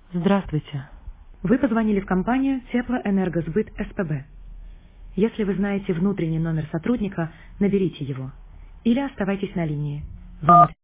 Здравствуйте. Вы позвонили в компанию Теплоэнергосбыт СПБ. Если вы знаете внутренний номер сотрудника, наберите его. Или оставайтесь на линии. Вам